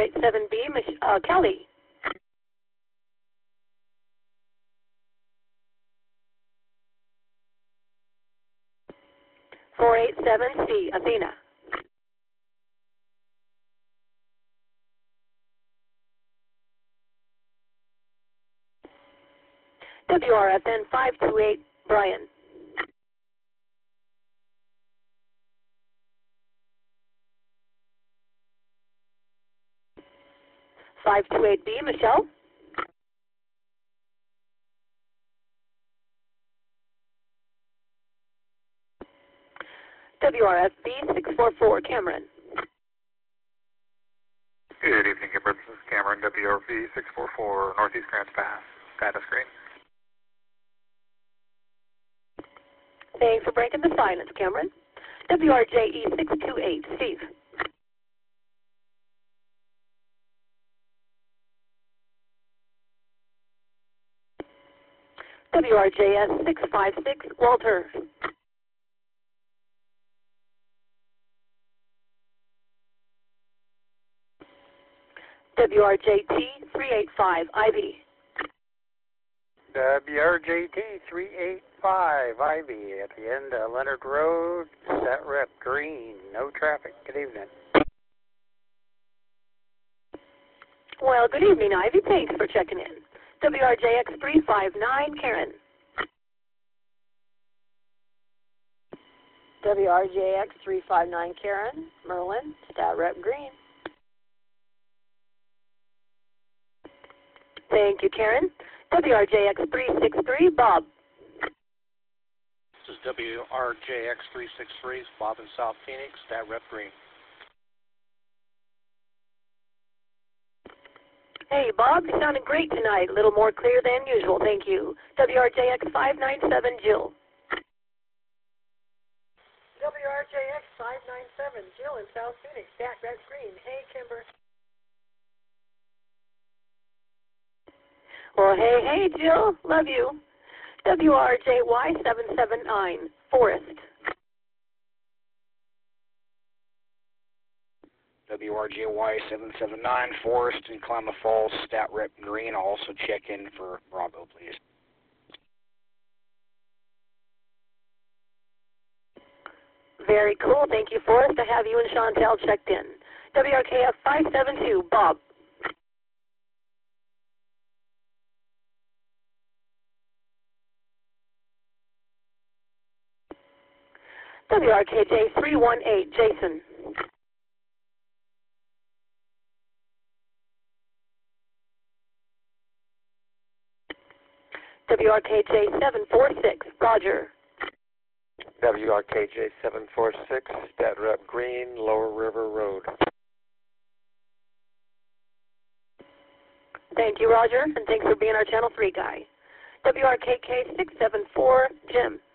487B, Kelly. 487C, Athena. WRFN 528, Brian. (528B), Michelle. WRFB 644, Cameron. Good evening, Kimber. This is Cameron, WRV 644, Northeast Grants Pass. Status screen. Thanks for breaking the silence, Cameron. WRJE 628, Steve. WRJS 656, Walter. WRJT 385, Ivy. WRJT 385, Ivy, at the end of Leonard Road, Stat Rep Green, no traffic. Good evening. Well, good evening, Ivy. Thanks for checking in. WRJX 359, Karen. WRJX 359, Karen, Merlin, Stat Rep Green. Thank you, Karen. WRJX 363, Bob. This is WRJX 363, Bob in South Phoenix, Stat Rep Green. Hey, Bob, you sounded great tonight. A little more clear than usual, thank you. WRJX 597, Jill. WRJX 597, Jill in South Phoenix, Stat Rep Green. Hey, Kimber. Well, hey, Jill. Love you. WRJY 779, Forest. WRJY 779, Forest in Klamath Falls, Stat Rep Green. I'll also check in for Bravo, please. Very cool. Thank you, Forrest. I have you and Chantel checked in. WRKF 572, Bob. WRKJ 318, Jason. WRKJ 746, Roger. WRKJ 746, Stat Rep Green, Lower River Road. Thank you, Roger, and thanks for being our Channel 3 guy. WRKK 674, Jim.